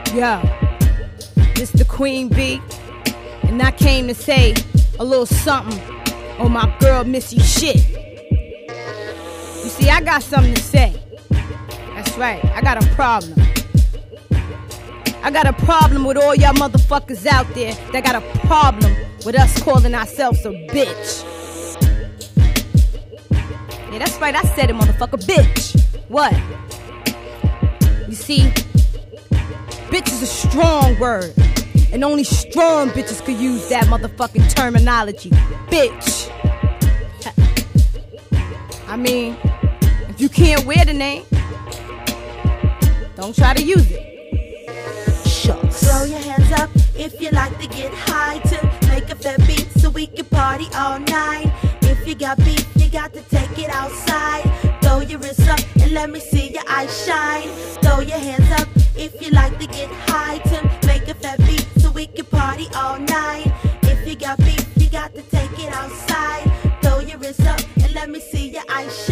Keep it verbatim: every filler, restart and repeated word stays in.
Yo, this the Queen Bee, and I came to say a little something on my girl Missy shit. You see, I got something to say. That's right, I got a problem. I got a problem with all y'all motherfuckers out there that got a problem with us calling ourselves a bitch. Yeah, that's right, I said it, motherfucker, bitch. What? You see, bitch is a strong word, and only strong bitches could use that motherfucking terminology. Bitch. I mean, if you can't wear the name, don't try to use it. Shucks. Throw your hands up if you like to get high, to make a fair beat so we can party all night. If you got beef, you got to take it outside. Throw your wrists up and let me see your eyes shine. Throw your hands up if you like to get high, to make a fair beat so we can party all night. If you got beef, you got to take it outside. Throw your wrists up and let me see your eyes shine.